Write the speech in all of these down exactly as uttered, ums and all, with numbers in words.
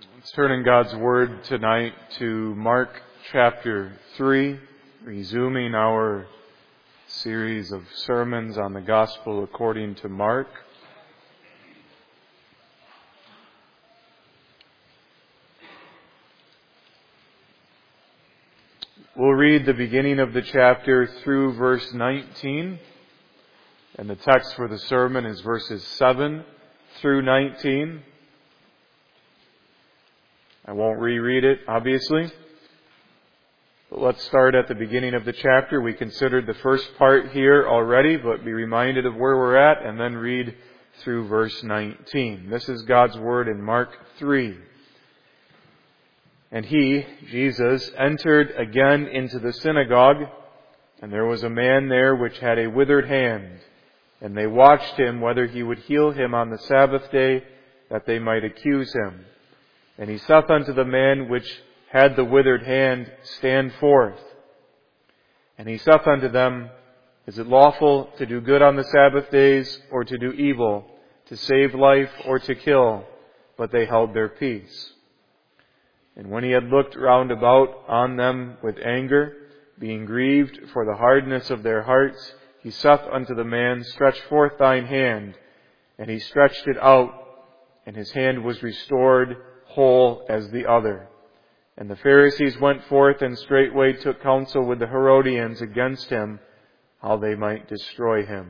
Let's turn in God's Word tonight to Mark chapter three, resuming our series of sermons on the Gospel according to Mark. We'll read the beginning of the chapter through verse nineteen, and the text for the sermon is verses seven through nineteen. I won't reread it, obviously. But let's start at the beginning of the chapter. We considered the first part here already, but be reminded of where we're at and then read through verse nineteen. This is God's Word in Mark three. And he, Jesus, entered again into the synagogue, and there was a man there which had a withered hand. And they watched him whether he would heal him on the Sabbath day, that they might accuse him. And he saith unto the man which had the withered hand, Stand forth. And he saith unto them, Is it lawful to do good on the Sabbath days, or to do evil, to save life, or to kill? But they held their peace. And when he had looked round about on them with anger, being grieved for the hardness of their hearts, he saith unto the man, Stretch forth thine hand. And he stretched it out, and his hand was restored whole as the other. And the Pharisees went forth and straightway took counsel with the Herodians against him, how they might destroy him.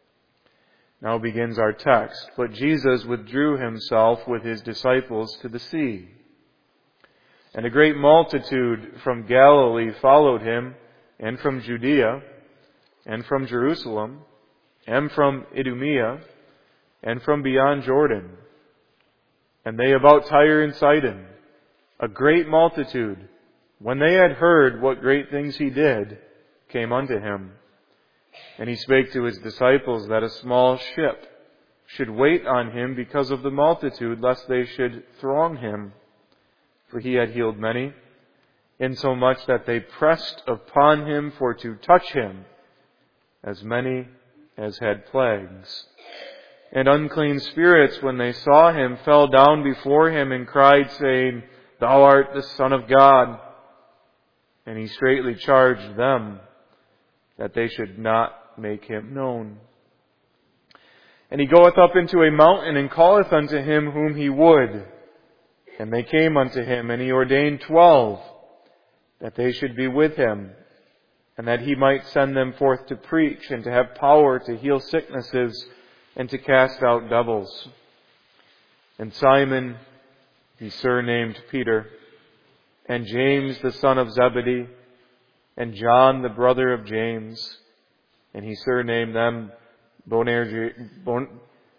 Now begins our text. But Jesus withdrew himself with his disciples to the sea. And a great multitude from Galilee followed him, and from Judea, and from Jerusalem, and from Idumea, and from beyond Jordan. And they about Tyre and Sidon, a great multitude, when they had heard what great things he did, came unto him. And he spake to his disciples that a small ship should wait on him because of the multitude, lest they should throng him. For he had healed many, insomuch that they pressed upon him for to touch him, as many as had plagues. And unclean spirits, when they saw him, fell down before him and cried, saying, Thou art the Son of God. And he straitly charged them that they should not make him known. And he goeth up into a mountain and calleth unto him whom he would. And they came unto him, and he ordained twelve, that they should be with him, and that he might send them forth to preach, and to have power to heal sicknesses, and to cast out devils. And Simon he surnamed Peter, and James the son of Zebedee, and John the brother of James, and he surnamed them Boanerges, Bon,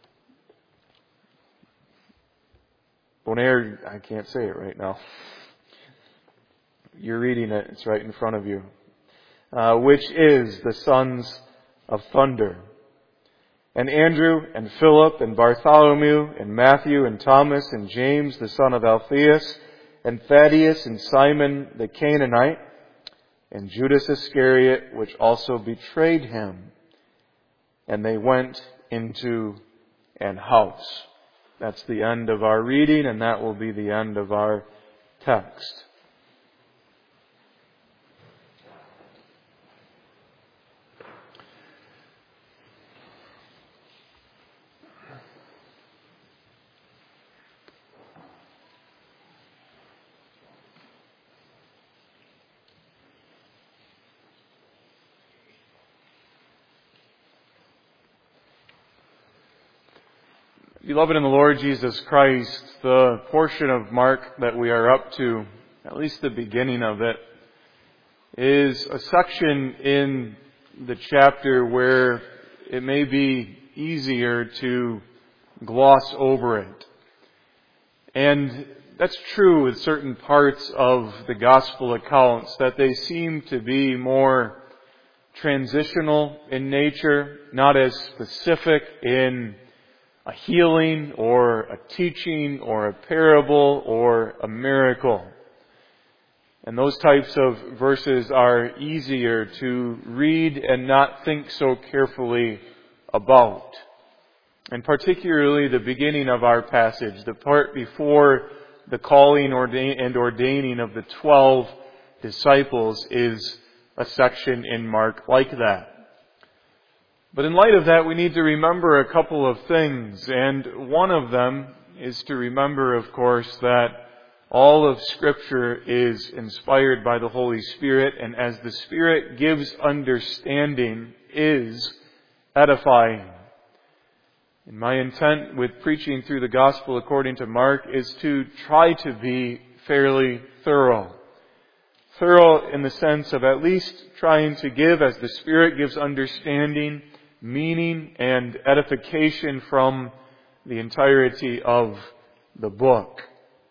Boaner, I can't say it right now. You're reading it, it's right in front of you. Uh, which is the sons of thunder. And Andrew, and Philip, and Bartholomew, and Matthew, and Thomas, and James, the son of Alphaeus, and Thaddeus, and Simon the Canaanite, and Judas Iscariot, which also betrayed him. And they went into an house. That's the end of our reading, and that will be the end of our text. Beloved in the Lord Jesus Christ, the portion of Mark that we are up to, at least the beginning of it, is a section in the chapter where it may be easier to gloss over it. And that's true with certain parts of the gospel accounts, that they seem to be more transitional in nature, not as specific in a healing or a teaching or a parable or a miracle. And those types of verses are easier to read and not think so carefully about. And particularly the beginning of our passage, the part before the calling and ordaining of the twelve disciples is a section in Mark like that. But in light of that, we need to remember a couple of things, and one of them is to remember, of course, that all of Scripture is inspired by the Holy Spirit, and as the Spirit gives understanding, is edifying. And my intent with preaching through the Gospel according to Mark is to try to be fairly thorough. Thorough in the sense of at least trying to give, as the Spirit gives understanding, meaning and edification from the entirety of the book.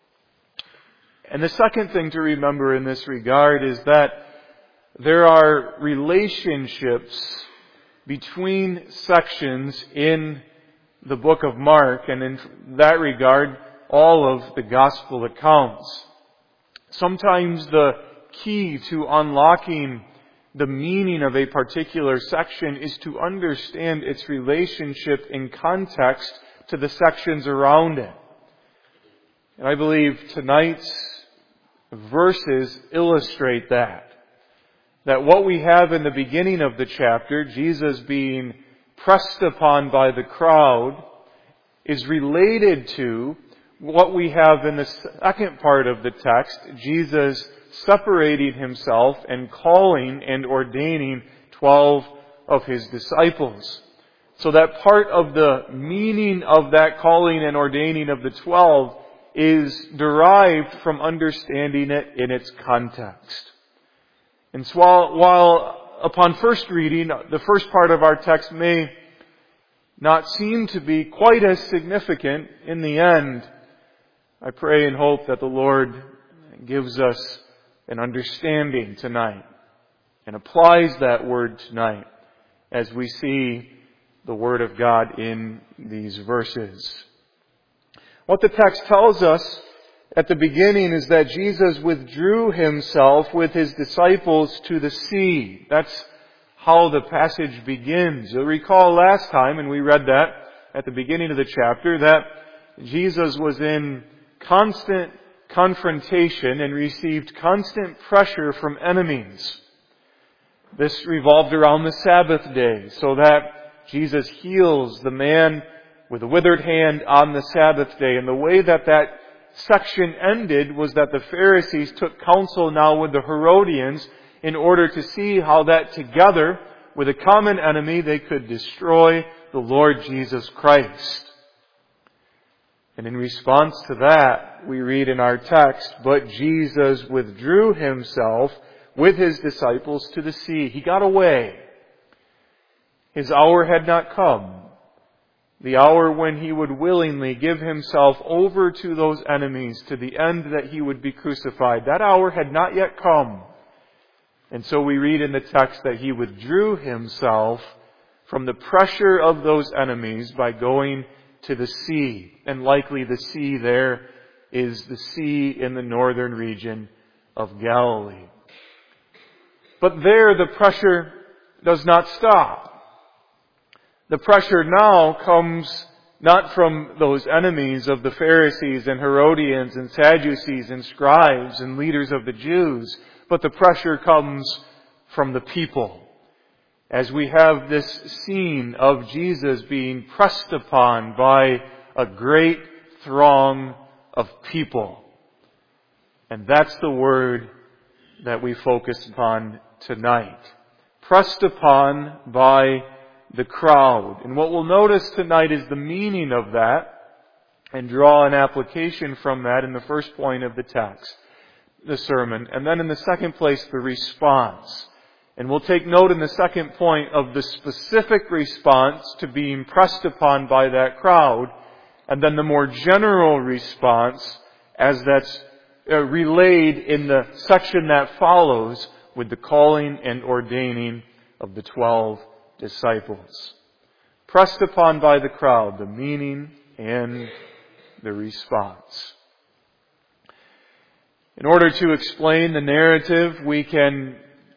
And the second thing to remember in this regard is that there are relationships between sections in the book of Mark, and in that regard, all of the gospel accounts. Sometimes the key to unlocking the meaning of a particular section is to understand its relationship in context to the sections around it. And I believe tonight's verses illustrate that. That what we have in the beginning of the chapter, Jesus being pressed upon by the crowd, is related to what we have in the second part of the text, Jesus separating himself and calling and ordaining twelve of his disciples. So that part of the meaning of that calling and ordaining of the twelve is derived from understanding it in its context. And so while, while upon first reading, the first part of our text may not seem to be quite as significant, in the end, I pray and hope that the Lord gives us an understanding tonight and applies that word tonight as we see the Word of God in these verses. What the text tells us at the beginning is that Jesus withdrew himself with his disciples to the sea. That's how the passage begins. You'll recall last time, and we read that at the beginning of the chapter, that Jesus was in constant confrontation and received constant pressure from enemies. This revolved around the Sabbath day, so that Jesus heals the man with a withered hand on the Sabbath day. And the way that that section ended was that the Pharisees took counsel now with the Herodians in order to see how that together with a common enemy they could destroy the Lord Jesus Christ. And in response to that, we read in our text, "But Jesus withdrew himself with his disciples to the sea." He got away. His hour had not come. The hour when he would willingly give himself over to those enemies to the end that he would be crucified. That hour had not yet come. And so we read in the text that he withdrew himself from the pressure of those enemies by going to the sea. And likely the sea there is the sea in the northern region of Galilee. But there the pressure does not stop. The pressure now comes not from those enemies of the Pharisees and Herodians and Sadducees and scribes and leaders of the Jews, but the pressure comes from the people. As we have this scene of Jesus being pressed upon by a great throng of people. And that's the word that we focus upon tonight. Pressed upon by the crowd. And what we'll notice tonight is the meaning of that and draw an application from that in the first point of the text, the sermon. And then in the second place, the response. And we'll take note in the second point of the specific response to being pressed upon by that crowd, and then the more general response as that's uh, relayed in the section that follows with the calling and ordaining of the twelve disciples. Pressed upon by the crowd, the meaning and the response. In order to explain the narrative, we can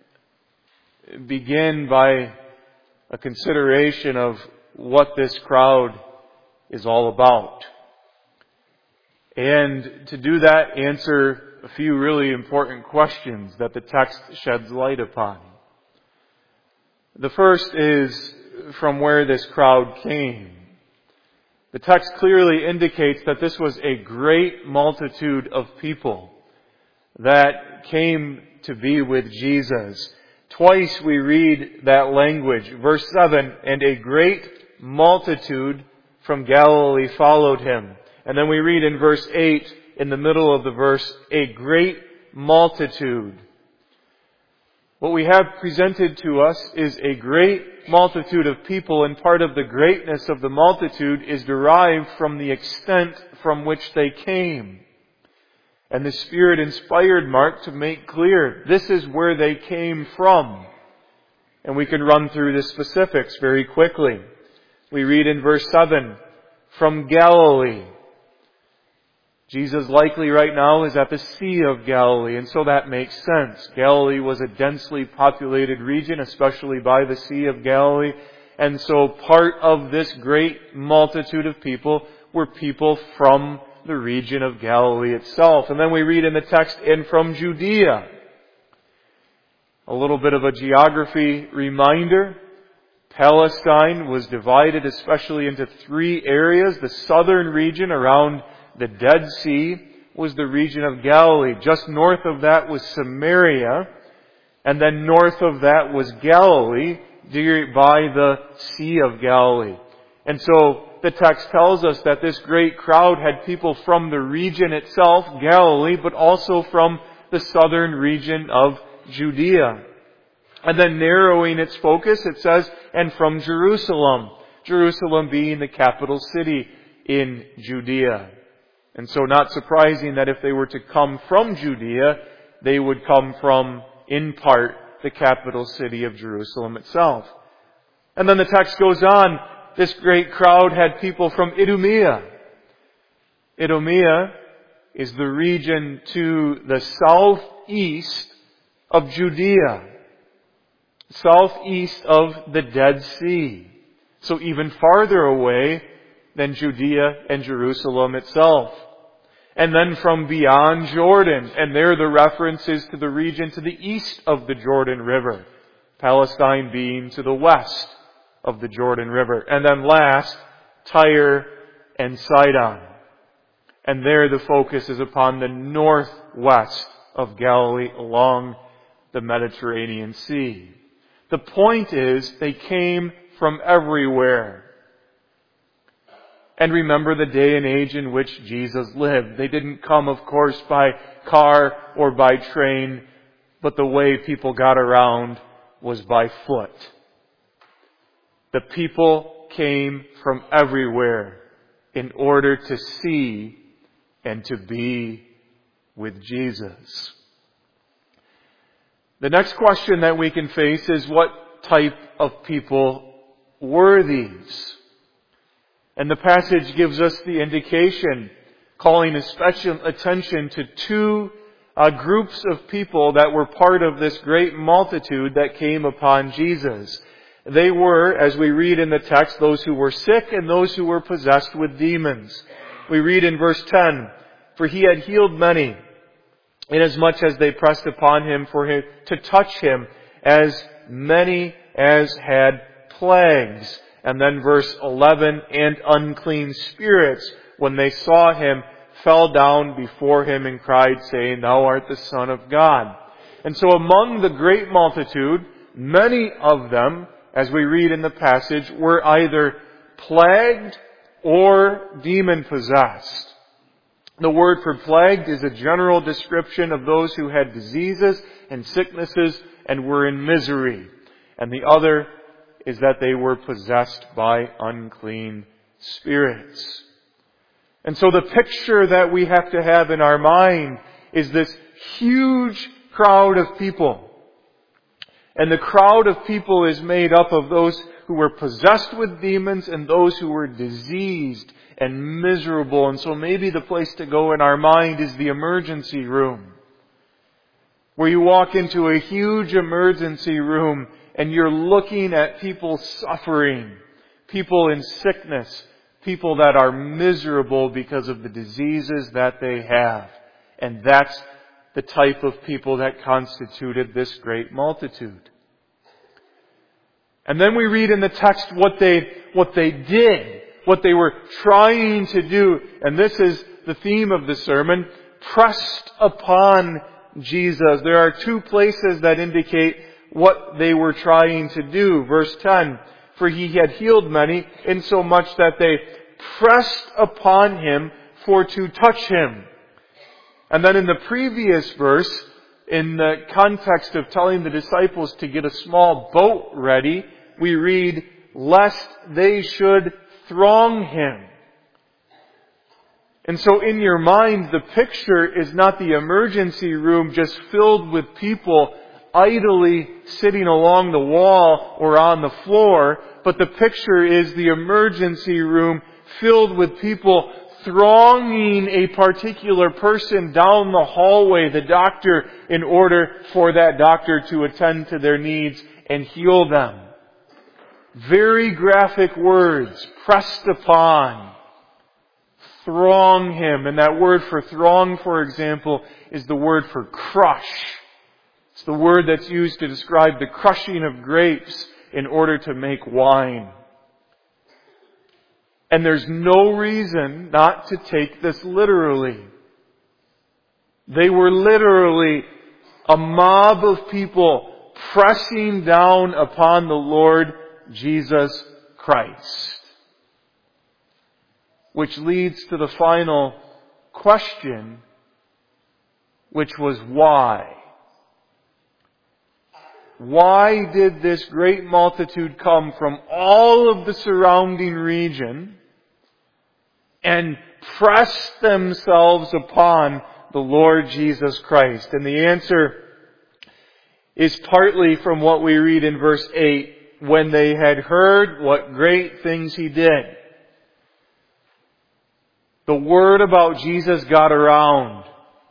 begin by a consideration of what this crowd is all about. And to do that, answer a few really important questions that the text sheds light upon. The first is from where this crowd came. The text clearly indicates that this was a great multitude of people that came to be with Jesus. Twice we read that language. Verse seven, and a great multitude from Galilee followed him. And then we read in verse eight, in the middle of the verse, a great multitude. What we have presented to us is a great multitude of people, and part of the greatness of the multitude is derived from the extent from which they came. And the Spirit inspired Mark to make clear this is where they came from. And we can run through the specifics very quickly. We read in verse seven, from Galilee. Jesus likely right now is at the Sea of Galilee, and so that makes sense. Galilee was a densely populated region, especially by the Sea of Galilee. And so part of this great multitude of people were people from the region of Galilee itself. And then we read in the text, and from Judea. A little bit of a geography reminder. Palestine was divided especially into three areas. The southern region around the Dead Sea was the region of Galilee. Just north of that was Samaria. And then north of that was Galilee, by the Sea of Galilee. And so the text tells us that this great crowd had people from the region itself, Galilee, but also from the southern region of Judea. And then narrowing its focus, it says, and from Jerusalem. Jerusalem being the capital city in Judea. And so not surprising that if they were to come from Judea, they would come from, in part, the capital city of Jerusalem itself. And then the text goes on. This great crowd had people from Idumea. Idumea is the region to the southeast of Judea. Southeast of the Dead Sea. So even farther away than Judea and Jerusalem itself. And then from beyond Jordan. And there the reference is to the region to the east of the Jordan River. Palestine being to the west of the Jordan River. And then last, Tyre and Sidon. And there the focus is upon the northwest of Galilee along the Mediterranean Sea. The point is, they came from everywhere. And remember the day and age in which Jesus lived. They didn't come, of course, by car or by train, but the way people got around was by foot. The people came from everywhere in order to see and to be with Jesus. The next question that we can face is, what type of people were these? And the passage gives us the indication, calling special attention to two uh, groups of people that were part of this great multitude that came upon Jesus. They were, as we read in the text, those who were sick and those who were possessed with demons. We read in verse ten, for he had healed many, inasmuch as they pressed upon him for him to touch him, as many as had plagues. And then verse eleven, and unclean spirits, when they saw him, fell down before him and cried, saying, thou art the Son of God. And so among the great multitude, many of them, as we read in the passage, were either plagued or demon-possessed. The word for plagued is a general description of those who had diseases and sicknesses and were in misery. And the other is that they were possessed by unclean spirits. And so the picture that we have to have in our mind is this huge crowd of people. And the crowd of people is made up of those who were possessed with demons and those who were diseased and miserable. And so maybe the place to go in our mind is the emergency room, where you walk into a huge emergency room and you're looking at people suffering, people in sickness, People that are miserable because of the diseases that they have. And that's the type of people that constituted this great multitude. And then we read in the text what they, what they did, what they were trying to do. And this is the theme of the sermon, pressed upon Jesus. There are two places that indicate what they were trying to do. Verse ten, for he had healed many, insomuch that they pressed upon him for to touch him. And then in the previous verse, in the context of telling the disciples to get a small boat ready, we read, lest they should throng him. And so in your mind, the picture is not the emergency room just filled with people idly sitting along the wall or on the floor, but the picture is the emergency room filled with people thronging a particular person down the hallway, the doctor, in order for that doctor to attend to their needs and heal them. Very graphic words, pressed upon. Throng him. And that word for throng, for example, is the word for crush. It's the word that's used to describe the crushing of grapes in order to make wine. And there's no reason not to take this literally. They were literally a mob of people pressing down upon the Lord Jesus Christ. Which leads to the final question, which was why? Why did this great multitude come from all of the surrounding region and press themselves upon the Lord Jesus Christ? And the answer is partly from what we read in verse eight, when they had heard what great things he did. The word about Jesus got around.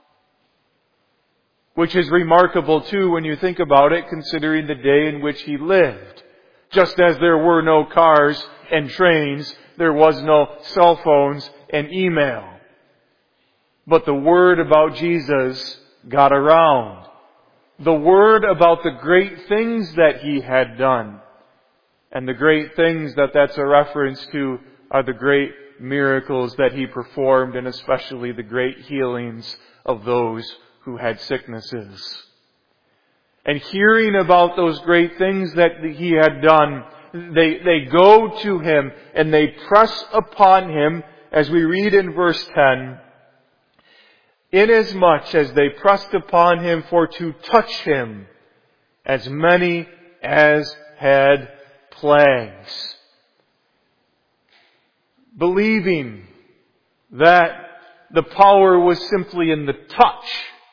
Which is remarkable too when you think about it, considering the day in which he lived. Just as there were no cars and trains, there was no cell phones and email. But the word about Jesus got around. The word about the great things that he had done. And the great things that that's a reference to are the great miracles that he performed, and especially the great healings of those who had sicknesses. And hearing about those great things that he had done, they, they go to him and they press upon him, as we read in verse ten, inasmuch as they pressed upon him for to touch him, as many as had plagues. Believing that the power was simply in the touch,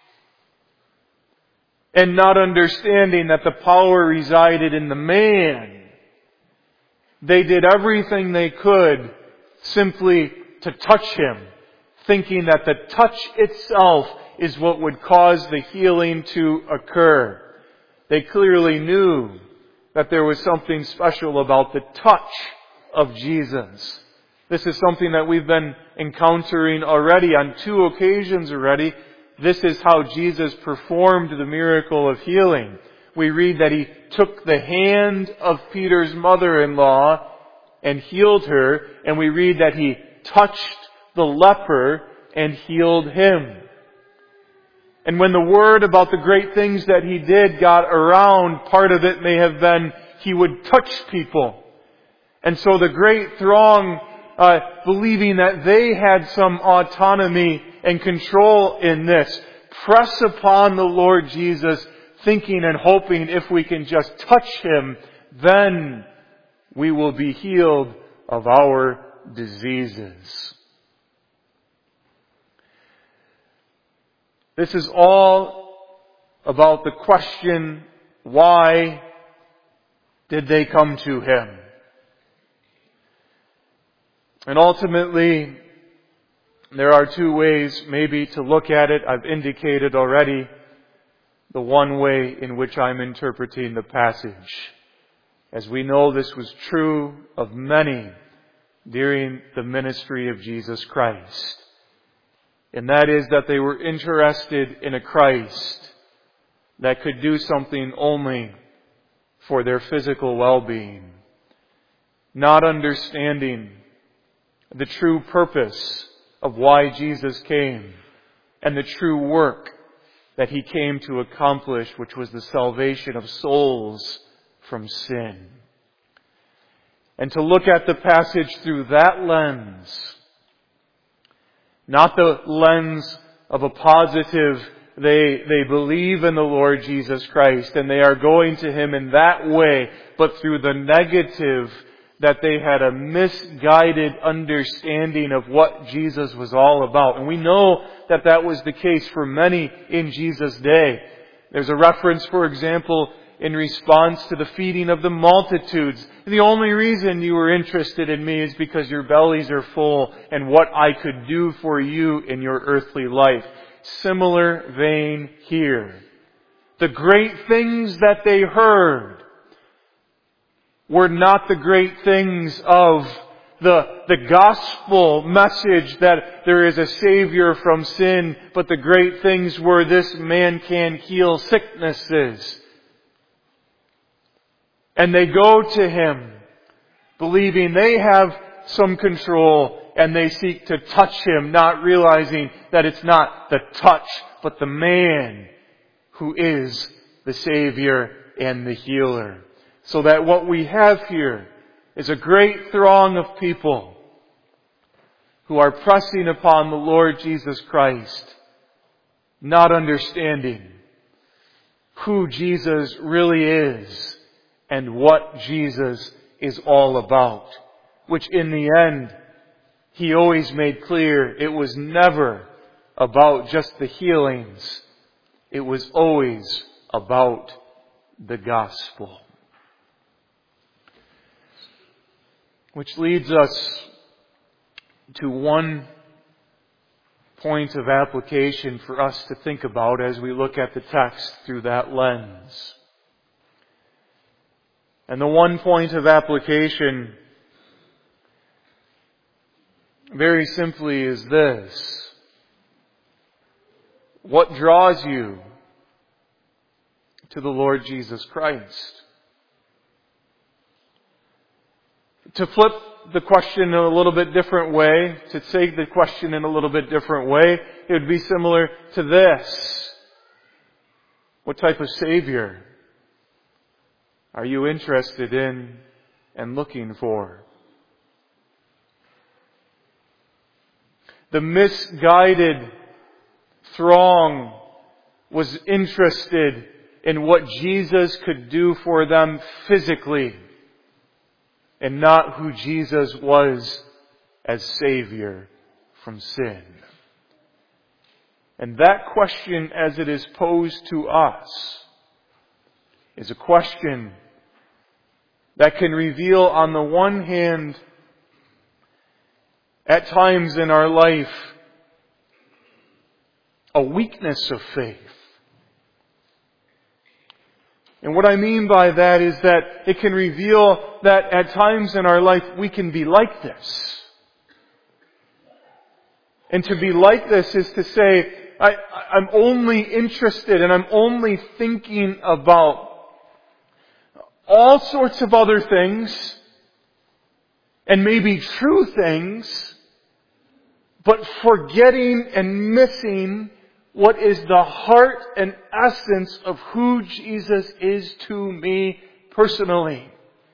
and not understanding that the power resided in the man, they did everything they could simply to touch him, thinking that the touch itself is what would cause the healing to occur. They clearly knew that there was something special about the touch of Jesus. This is something that we've been encountering already on two occasions already. This is how Jesus performed the miracle of healing. We read that he took the hand of Peter's mother-in-law and healed her, and we read that he touched the leper and healed him. And when the word about the great things that he did got around, part of it may have been he would touch people. And so the great throng, Uh, believing that they had some autonomy and control in this, press upon the Lord Jesus, thinking and hoping if we can just touch him, then we will be healed of our diseases. This is all about the question, why did they come to him? And ultimately, there are two ways maybe to look at it. I've indicated already the one way in which I'm interpreting the passage. As we know, this was true of many during the ministry of Jesus Christ. And that is that they were interested in a Christ that could do something only for their physical well-being, not understanding the true purpose of why Jesus came and the true work that He came to accomplish, which was the salvation of souls from sin. And to look at the passage through that lens, not the lens of a positive, they, they believe in the Lord Jesus Christ and they are going to Him in that way, but through the negative, that they had a misguided understanding of what Jesus was all about. And we know that that was the case for many in Jesus' day. There's a reference, for example, in response to the feeding of the multitudes. The only reason you were interested in me is because your bellies are full and what I could do for you in your earthly life. Similar vein here. The great things that they heard were not the great things of the, the gospel message that there is a Savior from sin, but the great things were this man can heal sicknesses. And they go to Him, believing they have some control, and they seek to touch Him, not realizing that it's not the touch, but the man who is the Savior and the healer. So that what we have here is a great throng of people who are pressing upon the Lord Jesus Christ, not understanding who Jesus really is and what Jesus is all about. Which in the end, He always made clear it was never about just the healings. It was always about the gospel. Which leads us to one point of application for us to think about as we look at the text through that lens. And the one point of application, very simply, is this. What draws you to the Lord Jesus Christ? To flip the question in a little bit different way, to take the question in a little bit different way, it would be similar to this. What type of Savior are you interested in and looking for? The misguided throng was interested in what Jesus could do for them physically, and not who Jesus was as Savior from sin. And that question, as it is posed to us, is a question that can reveal, on the one hand, at times in our life, a weakness of faith. And what I mean by that is that it can reveal that at times in our life we can be like this. And to be like this is to say, I, I'm only interested and I'm only thinking about all sorts of other things, and maybe true things, but forgetting and missing what is the heart and essence of who Jesus is to me personally.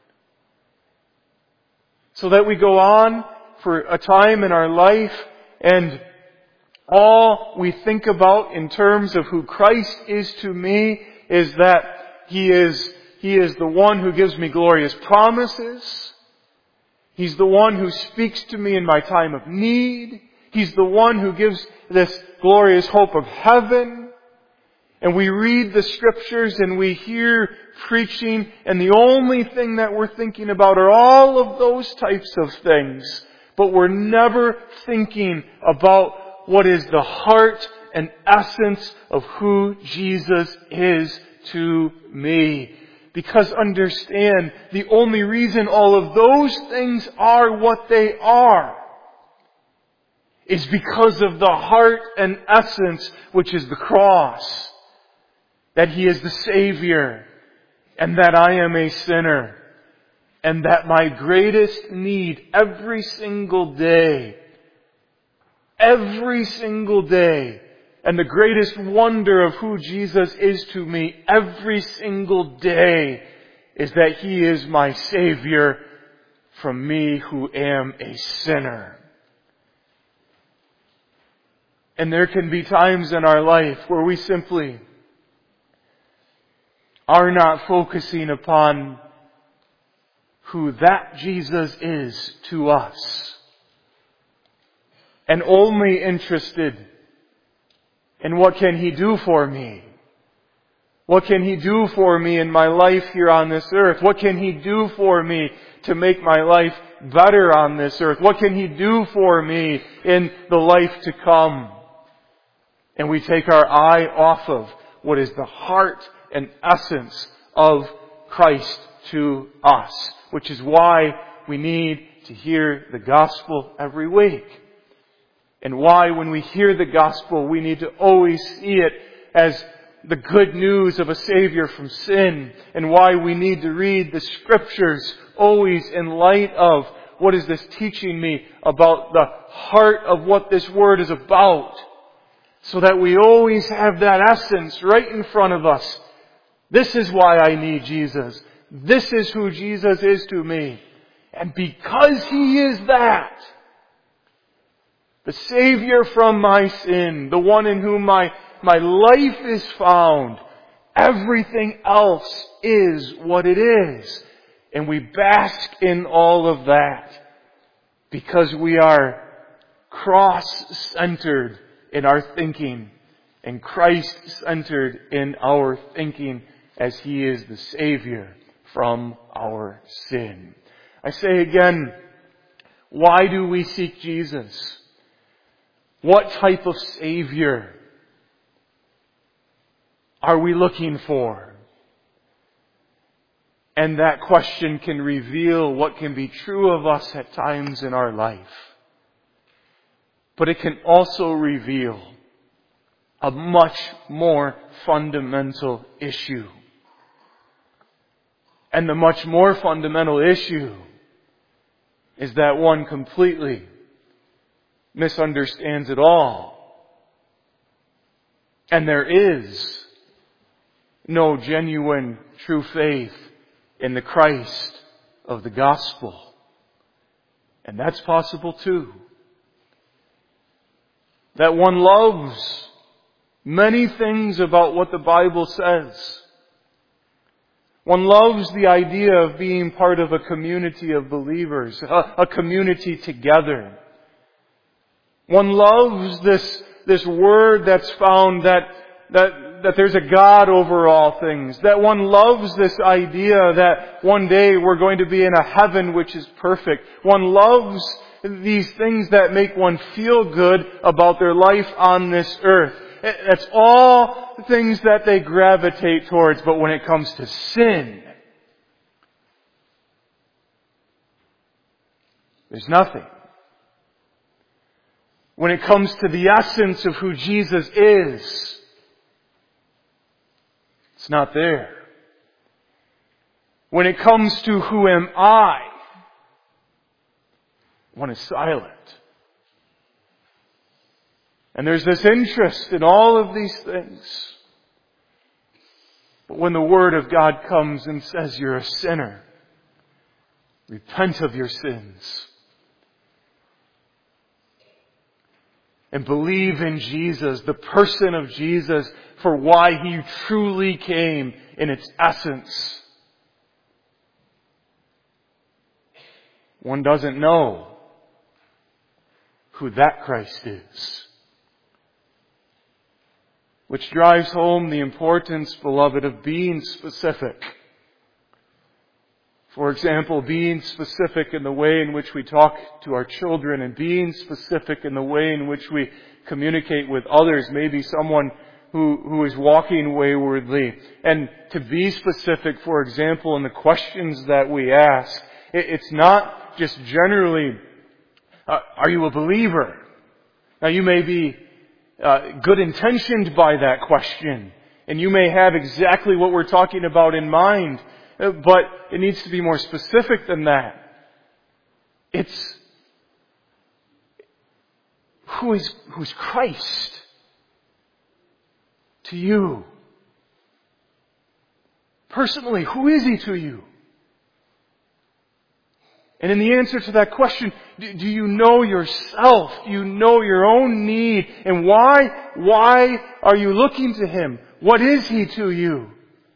So that we go on for a time in our life and all we think about in terms of who Christ is to me is that He is, He is the one who gives me glorious promises. He's the one who speaks to me in my time of need. He's the one who gives this glorious hope of heaven. And we read the Scriptures and we hear preaching, and the only thing that we're thinking about are all of those types of things. But we're never thinking about what is the heart and essence of who Jesus is to me. Because understand, the only reason all of those things are what they are is because of the heart and essence, which is the cross. That He is the Savior, and that I am a sinner, and that my greatest need every single day, every single day, and the greatest wonder of who Jesus is to me every single day is that He is my Savior from me who am a sinner. And there can be times in our life where we simply are not focusing upon who that Jesus is to us, and only interested in what can He do for me. What can He do for me in my life here on this earth? What can He do for me to make my life better on this earth? What can He do for me in the life to come? And we take our eye off of what is the heart and essence of Christ to us, which is why we need to hear the gospel every week. And why when we hear the gospel, we need to always see it as the good news of a Savior from sin. And why we need to read the Scriptures always in light of what is this teaching me about the heart of what this Word is about. So that we always have that essence right in front of us. This is why I need Jesus. This is who Jesus is to me. And because He is that, the Savior from my sin, the one in whom my, my life is found, everything else is what it is. And we bask in all of that because we are cross-centered in our thinking and Christ-centered in our thinking as He is the Savior from our sin. I say again, why do we seek Jesus? What type of Savior are we looking for? And that question can reveal what can be true of us at times in our life. But it can also reveal a much more fundamental issue. And the much more fundamental issue is that one completely misunderstands it all. And there is no genuine true faith in the Christ of the gospel. And that's possible too. That one loves many things about what the Bible says. One loves the idea of being part of a community of believers, a, a community together. One loves this, this word that's found that, that, that there's a God over all things. That one loves this idea that one day we're going to be in a heaven which is perfect. One loves these things that make one feel good about their life on this earth. That's all things that they gravitate towards. But when it comes to sin, there's nothing. When it comes to the essence of who Jesus is, it's not there. When it comes to who am I, one is silent. And there's this interest in all of these things. But when the Word of God comes and says you're a sinner, repent of your sins, and believe in Jesus, the person of Jesus, for why He truly came in its essence, one doesn't know who that Christ is. Which drives home the importance, beloved, of being specific. For example, being specific in the way in which we talk to our children, and being specific in the way in which we communicate with others. Maybe someone who, who is walking waywardly. And to be specific, for example, in the questions that we ask, it, it's not just generally, uh, are you a believer? Now you may be uh, good intentioned by that question, and you may have exactly what we're talking about in mind, uh, but it needs to be more specific than that. It's who is, who is Christ to you? Personally, who is He to you? And in the answer to that question, do, do you know yourself? Do you know your own need? And why? Why are you looking to Him? What is He to you?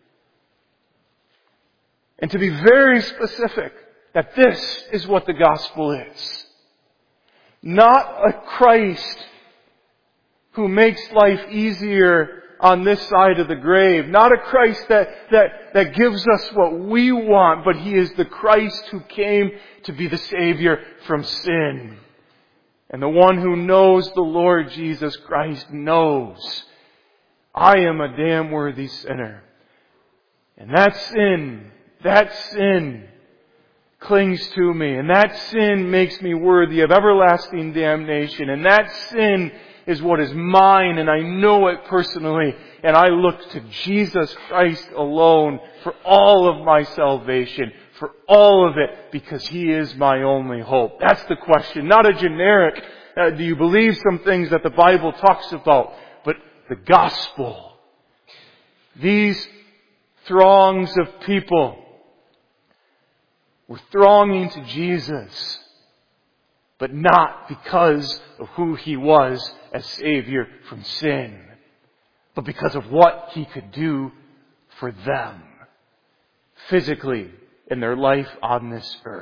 And to be very specific, that this is what the gospel is. Not a Christ who makes life easier on this side of the grave. Not a Christ that, that, that gives us what we want, but He is the Christ who came to be the Savior from sin. And the one who knows the Lord Jesus Christ knows, I am a damn worthy sinner. And that sin, that sin clings to me. And that sin makes me worthy of everlasting damnation. And that sin is what is mine, and I know it personally. And I look to Jesus Christ alone for all of my salvation, for all of it, because He is my only hope. That's the question. Not a generic, uh, do you believe some things that the Bible talks about, but the gospel. These throngs of people were thronging to Jesus, but not because of who He was as Savior from sin, but because of what He could do for them physically in their life on this earth.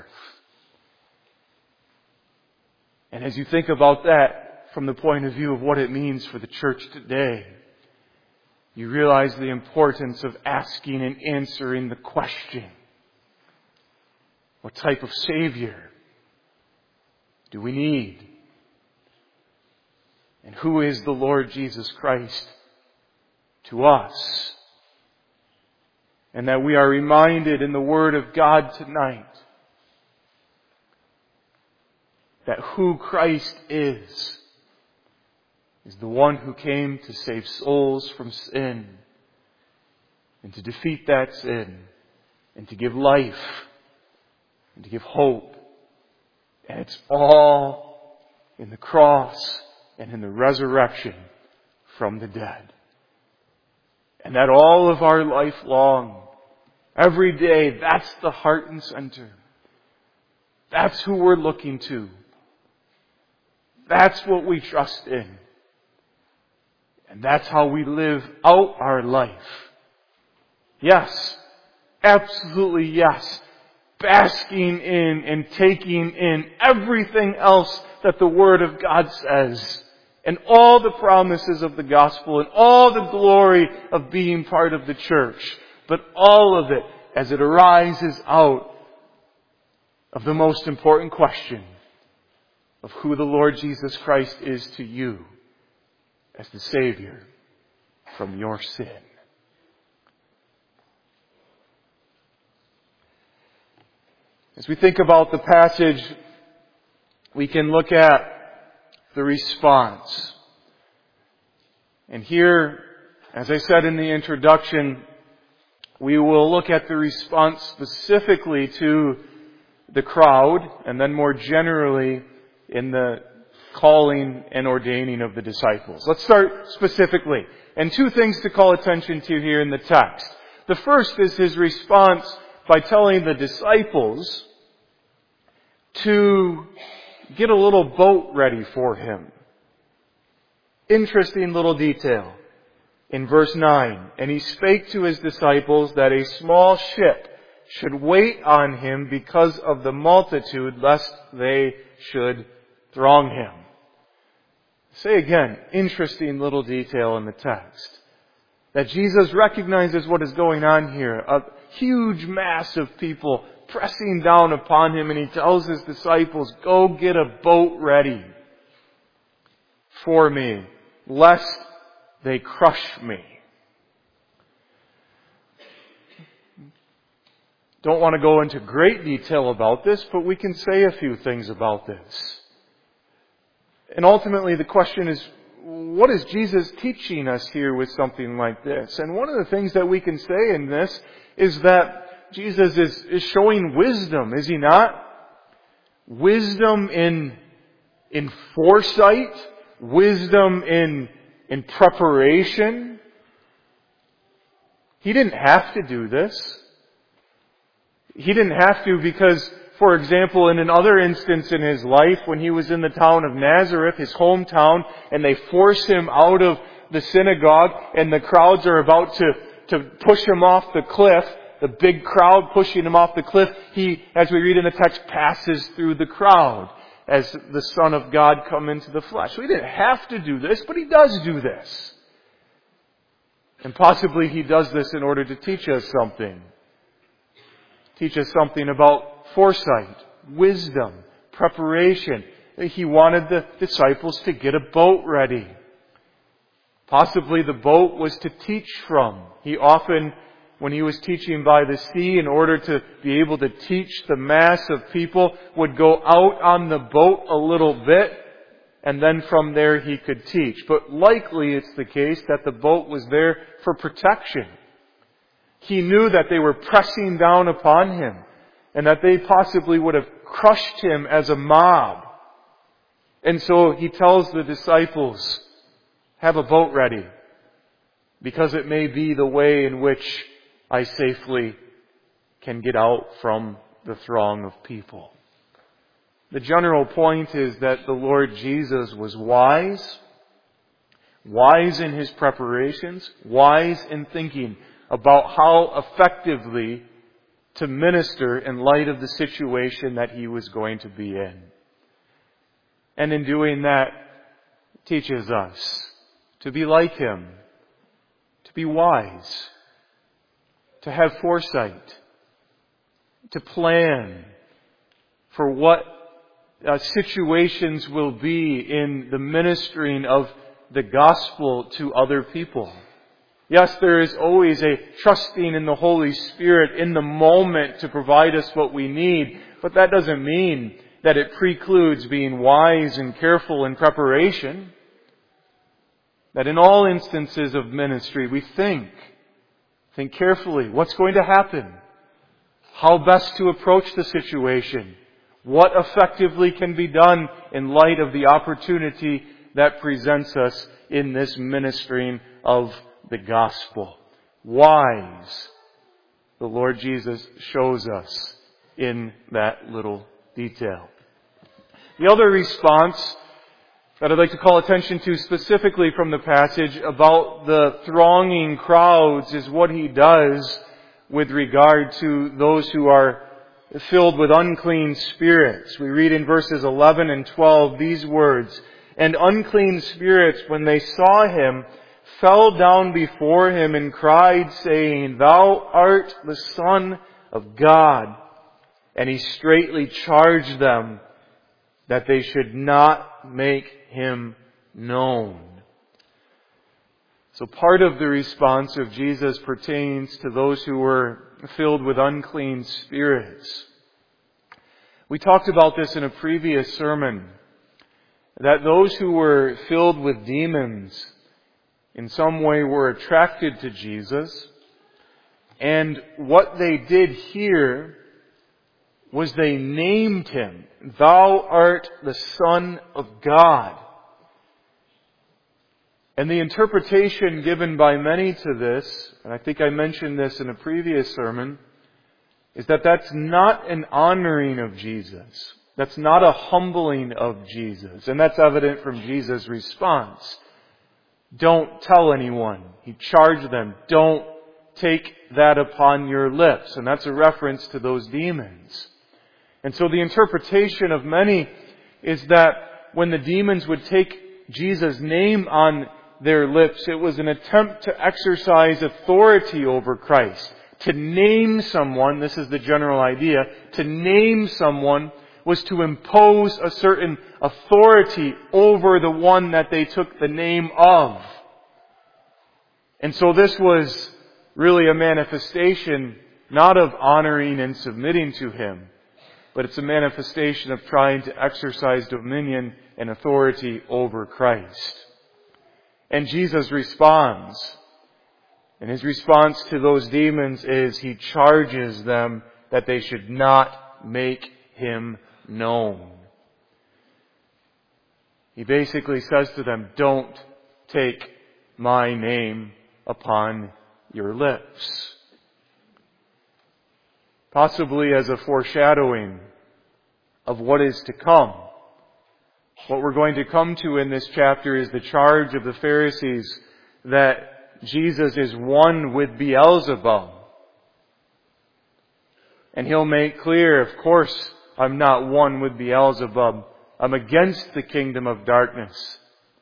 And as you think about that from the point of view of what it means for the church today, you realize the importance of asking and answering the question, what type of Savior do we need? And who is the Lord Jesus Christ to us? And that we are reminded in the Word of God tonight that who Christ is, is the one who came to save souls from sin and to defeat that sin and to give life and to give hope. And it's all in the cross and in the resurrection from the dead. And that all of our life long, every day, that's the heart and center. That's who we're looking to. That's what we trust in. And that's how we live out our life. Yes, absolutely yes. Basking in and taking in everything else that the Word of God says, and all the promises of the gospel, and all the glory of being part of the church, but all of it as it arises out of the most important question of who the Lord Jesus Christ is to you as the Savior from your sin. As we think about the passage, we can look at the response. And here, as I said in the introduction, we will look at the response specifically to the crowd, and then more generally in the calling and ordaining of the disciples. Let's start specifically. And two things to call attention to here in the text. The first is His response by telling the disciples to get a little boat ready for Him. Interesting little detail. In verse nine, and He spake to His disciples that a small ship should wait on Him because of the multitude, lest they should throng Him. Say again, interesting little detail in the text. That Jesus recognizes what is going on here. A huge mass of people pressing down upon Him, and He tells His disciples, go get a boat ready for me, lest they crush me. Don't want to go into great detail about this, but we can say a few things about this. And ultimately the question is, what is Jesus teaching us here with something like this? And one of the things that we can say in this is that Jesus is, is showing wisdom, is He not? Wisdom in, in foresight, wisdom in, in preparation. He didn't have to do this. He didn't have to because, for example, in another instance in His life, when He was in the town of Nazareth, His hometown, and they force Him out of the synagogue, and the crowds are about to, to push Him off the cliff, the big crowd pushing Him off the cliff, He, as we read in the text, passes through the crowd as the Son of God come into the flesh. So He didn't have to do this, but He does do this. And possibly He does this in order to teach us something. Teach us something about foresight, wisdom, preparation. He wanted the disciples to get a boat ready. Possibly the boat was to teach from. He often, when He was teaching by the sea, in order to be able to teach the mass of people, would go out on the boat a little bit, and then from there He could teach. But likely it's the case that the boat was there for protection. He knew that they were pressing down upon Him and that they possibly would have crushed Him as a mob. And so He tells the disciples, have a boat ready, because it may be the way in which I safely can get out from the throng of people. The general point is that the Lord Jesus was wise, wise in His preparations, wise in thinking about how effectively to minister in light of the situation that He was going to be in. And in doing that, teaches us to be like Him, to be wise, to have foresight, to plan for what uh, situations will be in the ministering of the gospel to other people. Yes, there is always a trusting in the Holy Spirit in the moment to provide us what we need, but that doesn't mean that it precludes being wise and careful in preparation. That in all instances of ministry we think, think carefully, what's going to happen? How best to approach the situation? What effectively can be done in light of the opportunity that presents us in this ministering of the gospel? Wise, the Lord Jesus shows us in that little detail. The other response that I'd like to call attention to specifically from the passage about the thronging crowds is what He does with regard to those who are filled with unclean spirits. We read in verses eleven and twelve these words, "And unclean spirits, when they saw Him, fell down before Him and cried, saying, Thou art the Son of God. And He straitly charged them that they should not make Him known." So part of the response of Jesus pertains to those who were filled with unclean spirits. We talked about this in a previous sermon, that those who were filled with demons in some way were attracted to Jesus, and what they did here was they named Him, Thou art the Son of God. And the interpretation given by many to this, and I think I mentioned this in a previous sermon, is that that's not an honoring of Jesus. That's not a humbling of Jesus. And that's evident from Jesus' response. Don't tell anyone. He charged them, don't take that upon your lips. And that's a reference to those demons. And so the interpretation of many is that when the demons would take Jesus' name on their lips, it was an attempt to exercise authority over Christ. To name someone, this is the general idea, to name someone was to impose a certain authority over the one that they took the name of. And so this was really a manifestation not of honoring and submitting to Him, but it's a manifestation of trying to exercise dominion and authority over Christ. And Jesus responds. And His response to those demons is He charges them that they should not make Him known. He basically says to them, don't take my name upon your lips. Possibly as a foreshadowing of what is to come. What we're going to come to in this chapter is the charge of the Pharisees that Jesus is one with Beelzebub. And He'll make clear, of course, I'm not one with Beelzebub. I'm against the kingdom of darkness.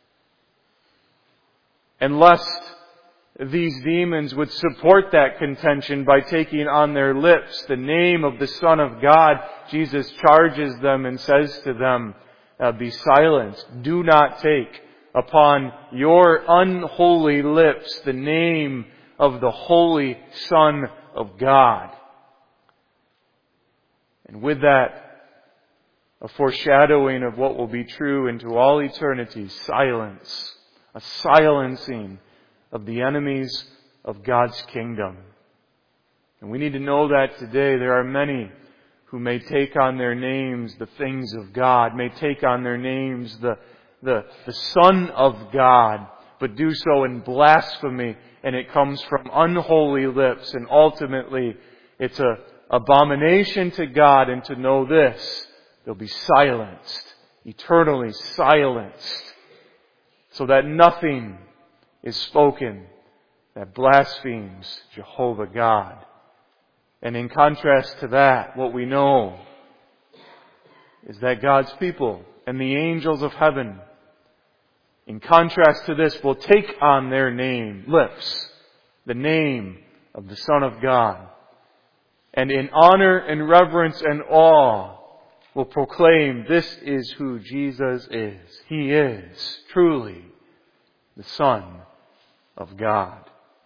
And lest these demons would support that contention by taking on their lips the name of the Son of God, Jesus charges them and says to them, uh, be silent. Do not take upon your unholy lips the name of the Holy Son of God. And with that, a foreshadowing of what will be true into all eternity, silence, a silencing of the enemies of God's kingdom. And we need to know that today there are many who may take on their names the things of God, may take on their names the, the, the Son of God, but do so in blasphemy, and it comes from unholy lips, and ultimately it's a abomination to God. And to know this, they'll be silenced, eternally silenced, so that nothing is spoken that blasphemes Jehovah God. And in contrast to that, what we know is that God's people and the angels of heaven, in contrast to this, will take on their name, lips, the name of the Son of God, and in honor and reverence and awe will proclaim, this is who Jesus is. He is truly the Son of God.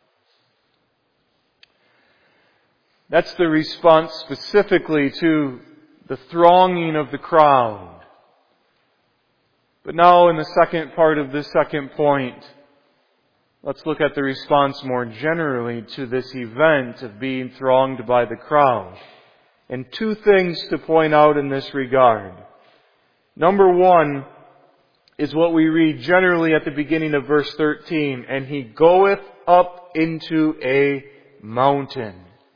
That's the response specifically to the thronging of the crowd. But now in the second part of this second point, let's look at the response more generally to this event of being thronged by the crowd. And two things to point out in this regard. Number one is what we read generally at the beginning of verse thirteen. And He goeth up into a mountain.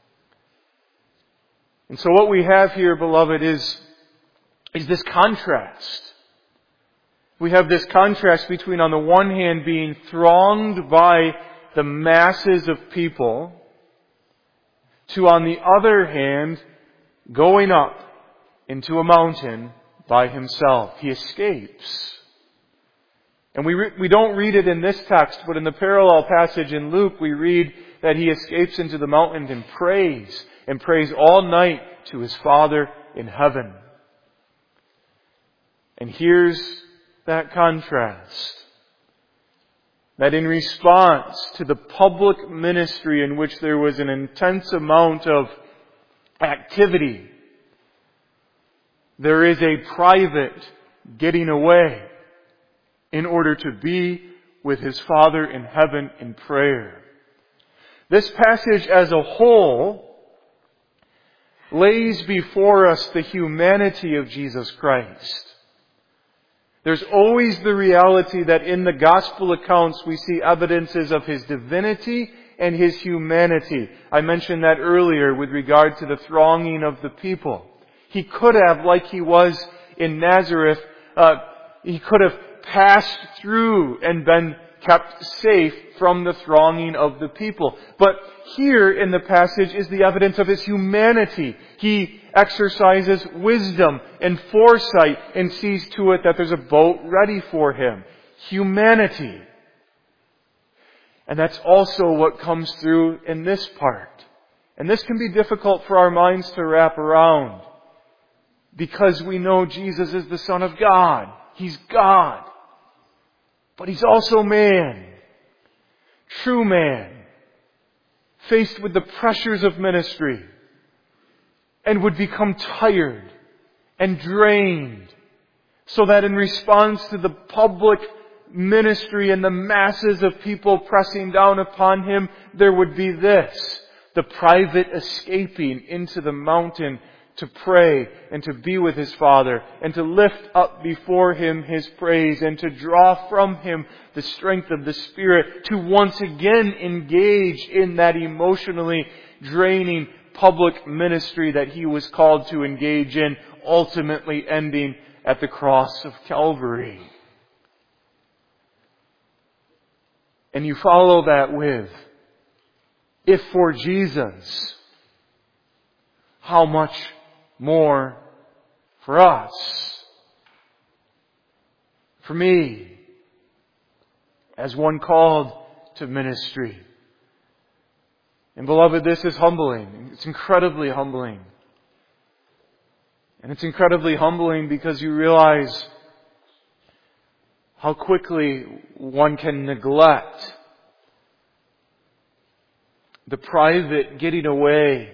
And so what we have here, beloved, is, is this contrast. We have this contrast between, on the one hand, being thronged by the masses of people, to, on the other hand, going up into a mountain by Himself. He escapes. And we re- we don't read it in this text, but in the parallel passage in Luke, we read that He escapes into the mountain and prays, and prays all night to His Father in heaven. And here's that contrast. That in response to the public ministry in which there was an intense amount of activity, there is a private getting away in order to be with His Father in heaven in prayer. This passage as a whole lays before us the humanity of Jesus Christ. There's always the reality that in the gospel accounts we see evidences of His divinity and His humanity. I mentioned that earlier with regard to the thronging of the people. He could have, like He was in Nazareth, uh, He could have passed through and been kept safe from the thronging of the people. But here in the passage is the evidence of His humanity. He exercises wisdom and foresight and sees to it that there's a boat ready for Him. Humanity. And that's also what comes through in this part. And this can be difficult for our minds to wrap around, because we know Jesus is the Son of God. He's God. But He's also man. true man, faced with the pressures of ministry, and would become tired and drained, so that in response to the public ministry and the masses of people pressing down upon him, there would be this, the private escaping into the mountain to pray and to be with his Father and to lift up before him his praise and to draw from him the strength of the Spirit to once again engage in that emotionally draining public ministry that he was called to engage in, ultimately ending at the cross of Calvary. And you follow that with, if for Jesus, how much more for us? For me, as one called to ministry. And beloved, this is humbling. It's incredibly humbling. And it's incredibly humbling because you realize how quickly one can neglect the private getting away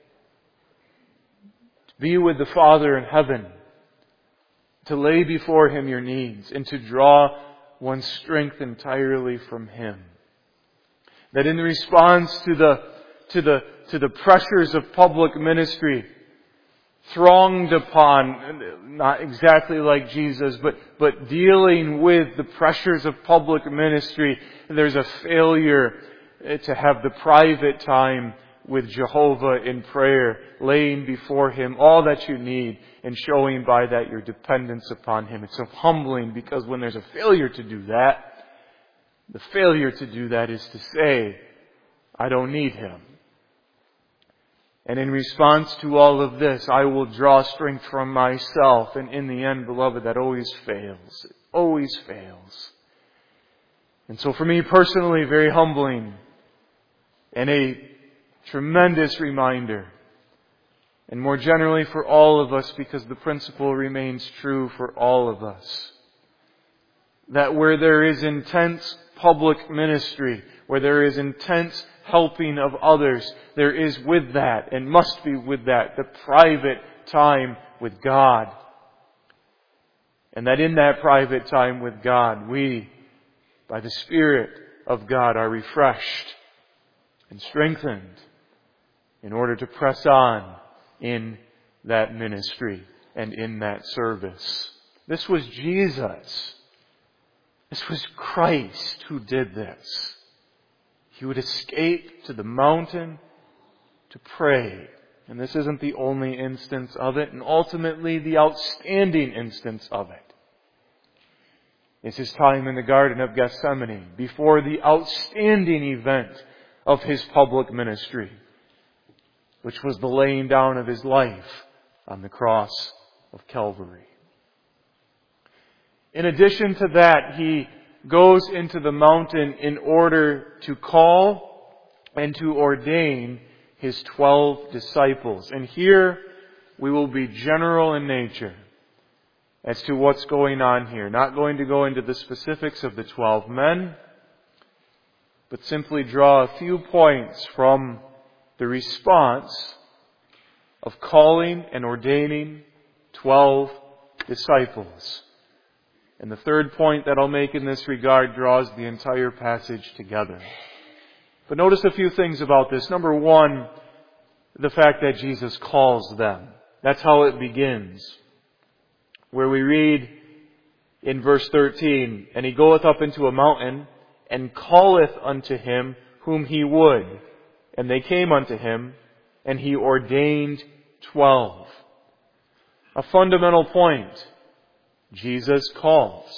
to be with the Father in heaven, to lay before Him your needs, and to draw one's strength entirely from Him. That in response to the to the to the pressures of public ministry, thronged upon, not exactly like Jesus, but, but dealing with the pressures of public ministry, there's a failure to have the private time with Jehovah in prayer, laying before Him all that you need and showing by that your dependence upon Him. It's so humbling because when there's a failure to do that, the failure to do that is to say, I don't need Him. And in response to all of this, I will draw strength from myself. And in the end, beloved, that always fails. It always fails. And so for me personally, very humbling and a tremendous reminder. And more generally for all of us, because the principle remains true for all of us. That where there is intense public ministry, where there is intense helping of others, there is with that, and must be with that, the private time with God. And that in that private time with God, we, by the Spirit of God, are refreshed and strengthened in order to press on in that ministry and in that service. This was Jesus. This was Christ who did this. He would escape to the mountain to pray. And this isn't the only instance of it, and ultimately the outstanding instance of it. It's His time in the Garden of Gethsemane, before the outstanding event of His public ministry, which was the laying down of His life on the cross of Calvary. In addition to that, He goes into the mountain in order to call and to ordain His twelve disciples. And here we will be general in nature as to what's going on here. Not going to go into the specifics of the twelve men, but simply draw a few points from the response of calling and ordaining twelve disciples. And the third point that I'll make in this regard draws the entire passage together. But notice a few things about this. Number one, the fact that Jesus calls them. That's how it begins. Where we read in verse thirteen, and He goeth up into a mountain, and calleth unto Him whom He would. And they came unto Him, and He ordained twelve. A fundamental point. Jesus calls.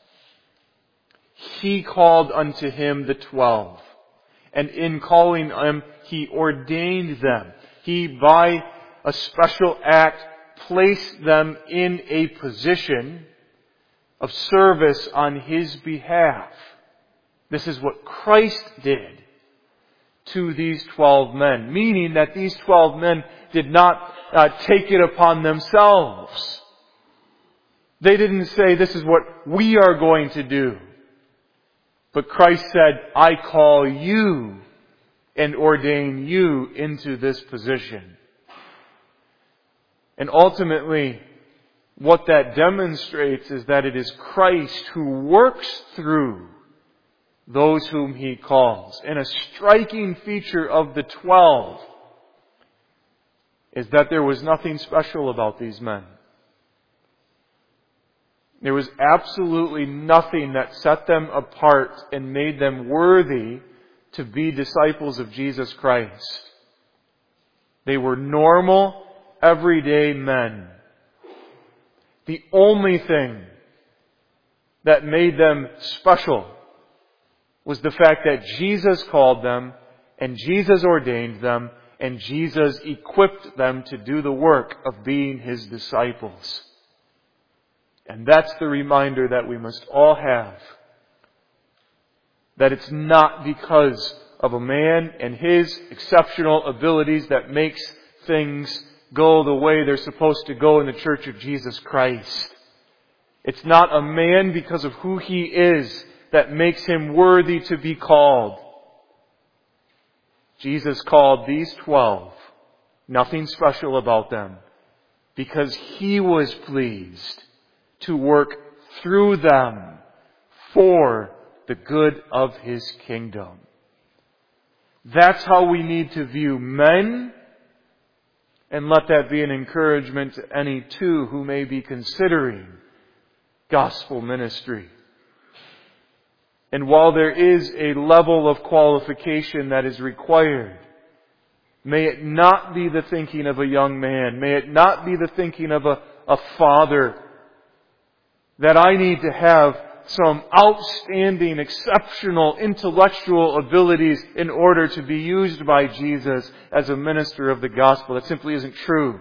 He called unto Him the twelve. And in calling them, He ordained them. He, by a special act, placed them in a position of service on His behalf. This is what Christ did to these twelve men. Meaning that these twelve men did not uh, take it upon themselves. They didn't say, this is what we are going to do. But Christ said, I call you and ordain you into this position. And ultimately, what that demonstrates is that it is Christ who works through those whom He calls. And a striking feature of the twelve is that there was nothing special about these men. There was absolutely nothing that set them apart and made them worthy to be disciples of Jesus Christ. They were normal, everyday men. The only thing that made them special was the fact that Jesus called them, and Jesus ordained them, and Jesus equipped them to do the work of being His disciples. And that's the reminder that we must all have. That it's not because of a man and his exceptional abilities that makes things go the way they're supposed to go in the Church of Jesus Christ. It's not a man because of who he is that makes him worthy to be called. Jesus called these twelve, nothing special about them, because He was pleased to work through them for the good of His kingdom. That's how we need to view men, and let that be an encouragement to any too who may be considering gospel ministry. And while there is a level of qualification that is required, may it not be the thinking of a young man, may it not be the thinking of a, a father, that I need to have some outstanding, exceptional intellectual abilities in order to be used by Jesus as a minister of the gospel. That simply isn't true.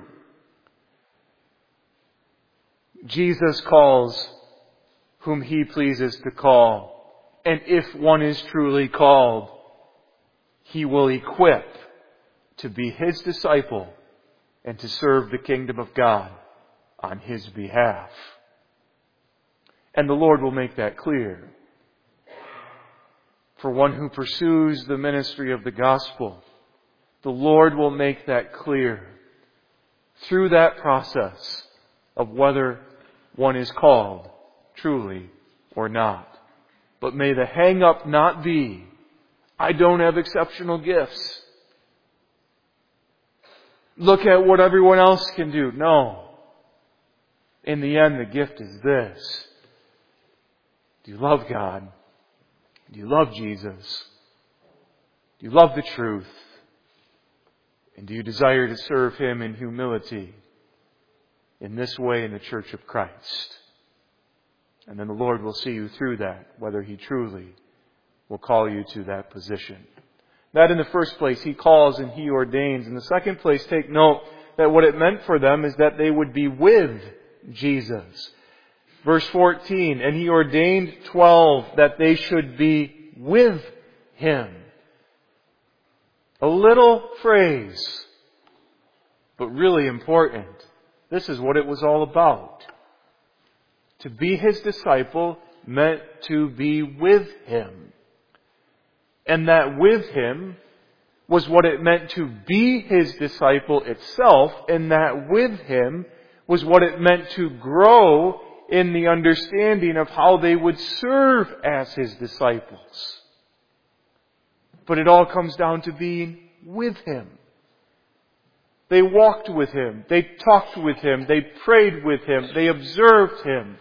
Jesus calls whom He pleases to call. And if one is truly called, He will equip to be His disciple and to serve the kingdom of God on His behalf. And the Lord will make that clear. For one who pursues the ministry of the gospel, the Lord will make that clear through that process of whether one is called truly or not. But may the hang-up not be, I don't have exceptional gifts. Look at what everyone else can do. No. In the end, the gift is this. Do you love God? Do you love Jesus? Do you love the truth? And do you desire to serve Him in humility in this way in the Church of Christ? And then the Lord will see you through that, whether He truly will call you to that position. That in the first place, He calls and He ordains. In the second place, take note that what it meant for them is that they would be with Jesus. Verse fourteen, and He ordained twelve that they should be with Him. A little phrase, but really important. This is what it was all about. To be His disciple meant to be with Him. And that with Him was what it meant to be His disciple itself, and that with Him was what it meant to grow in the understanding of how they would serve as His disciples. But it all comes down to being with Him. They walked with Him. They talked with Him. They prayed with Him. They observed Him.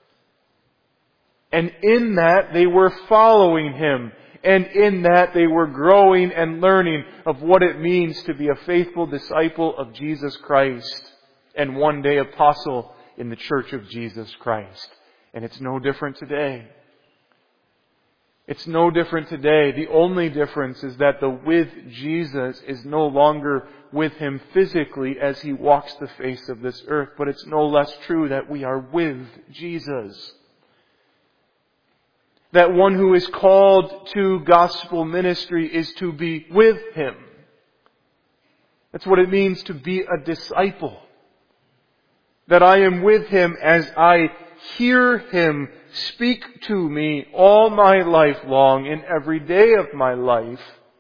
And in that they were following Him. And in that they were growing and learning of what it means to be a faithful disciple of Jesus Christ. And one day apostle in the Church of Jesus Christ. And it's no different today. It's no different today. The only difference is that the with Jesus is no longer with Him physically as He walks the face of this earth. But it's no less true that we are with Jesus. That one who is called to gospel ministry is to be with Him. That's what it means to be a disciple. That I am with Him as I hear Him speak to me all my life long in every day of my life,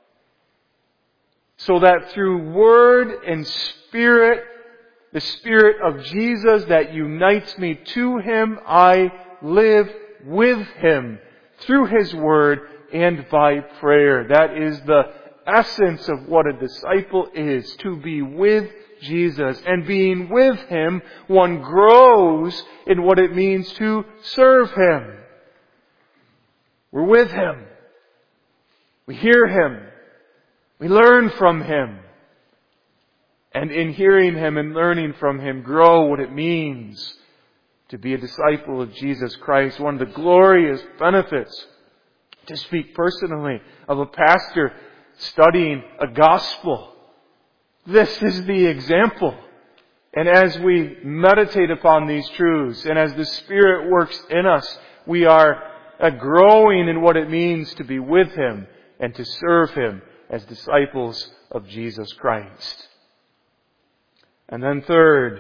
so that through Word and Spirit, the Spirit of Jesus that unites me to Him, I live with Him through His Word and by prayer. That is the essence of what a disciple is, to be with Jesus. And being with Him, one grows in what it means to serve Him. We're with Him. We hear Him. We learn from Him. And in hearing Him and learning from Him, grow what it means to be a disciple of Jesus Christ. One of the glorious benefits, to speak personally, of a pastor studying a gospel. This is the example. And as we meditate upon these truths, and as the Spirit works in us, we are uh, growing in what it means to be with Him and to serve Him as disciples of Jesus Christ. And then third,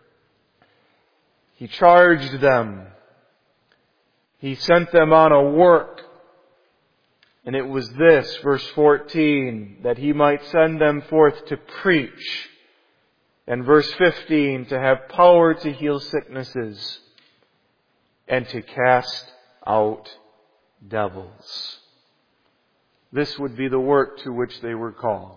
He charged them. He sent them on a work. And it was this, verse fourteen, that He might send them forth to preach. And verse fifteen, to have power to heal sicknesses and to cast out devils. This would be the work to which they were called.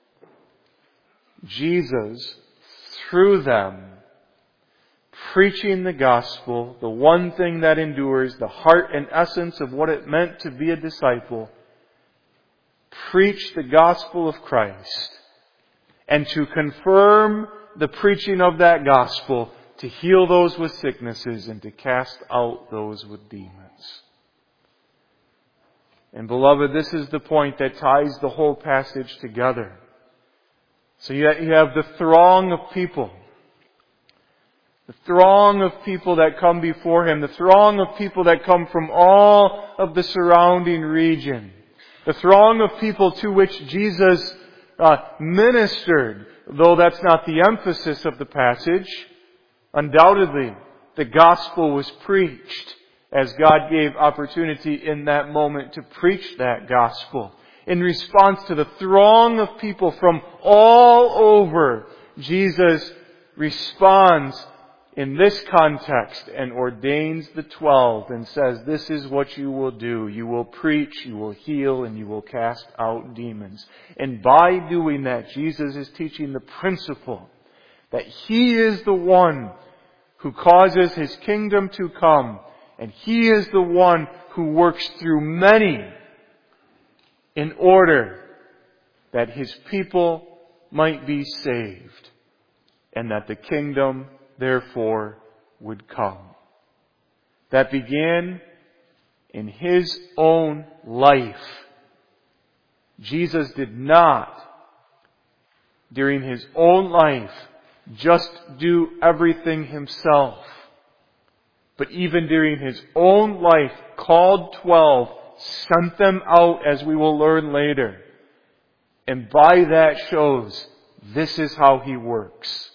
Jesus, through them, preaching the gospel, the one thing that endures, the heart and essence of what it meant to be a disciple, preach the gospel of Christ, and to confirm the preaching of that gospel, to heal those with sicknesses and to cast out those with demons. And beloved, this is the point that ties the whole passage together. So you have the throng of people. The throng of people that come before Him. The throng of people that come from all of the surrounding region. The throng of people to which Jesus uh, ministered. Though that's not the emphasis of the passage. Undoubtedly, the gospel was preached as God gave opportunity in that moment to preach that gospel. In response to the throng of people from all over, Jesus responds in this context and ordains the twelve and says, this is what you will do. You will preach, you will heal, and you will cast out demons. And by doing that, Jesus is teaching the principle that He is the one who causes His kingdom to come, and He is the one who works through many in order that His people might be saved, and that the kingdom therefore would come. That began in His own life. Jesus did not, during His own life, just do everything Himself. But even during His own life, called twelve, sent them out, as we will learn later. And by that shows this is how He works.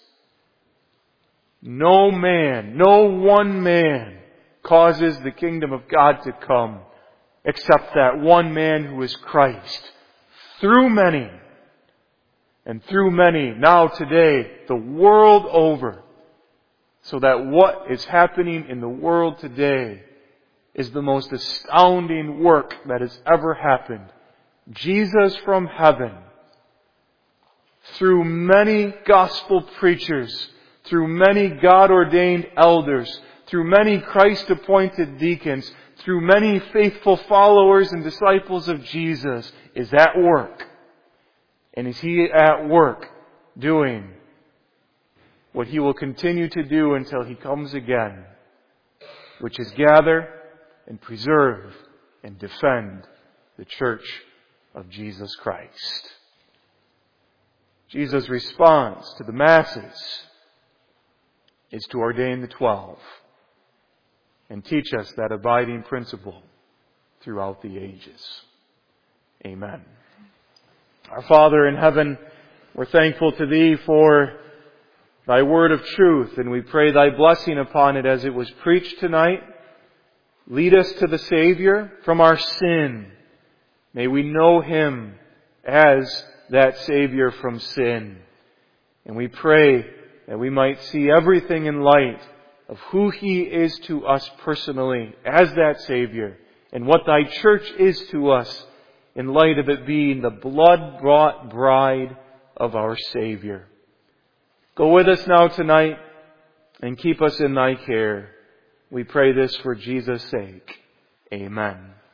No man, no one man causes the kingdom of God to come except that one man who is Christ. Through many, and through many, now today, the world over. So that what is happening in the world today is the most astounding work that has ever happened. Jesus from heaven, through many gospel preachers, through many God-ordained elders, through many Christ-appointed deacons, through many faithful followers and disciples of Jesus, is at work. And is He at work doing what He will continue to do until He comes again, which is gather and preserve and defend the church of Jesus Christ. Jesus' response to the masses is to ordain the twelve and teach us that abiding principle throughout the ages. Amen. Our Father in heaven, we're thankful to Thee for Thy word of truth, and we pray Thy blessing upon it as it was preached tonight. Lead us to the Savior from our sin. May we know Him as that Savior from sin. And we pray that we might see everything in light of who He is to us personally as that Savior, and what Thy church is to us in light of it being the blood-bought bride of our Savior. Go with us now tonight and keep us in Thy care. We pray this for Jesus' sake. Amen.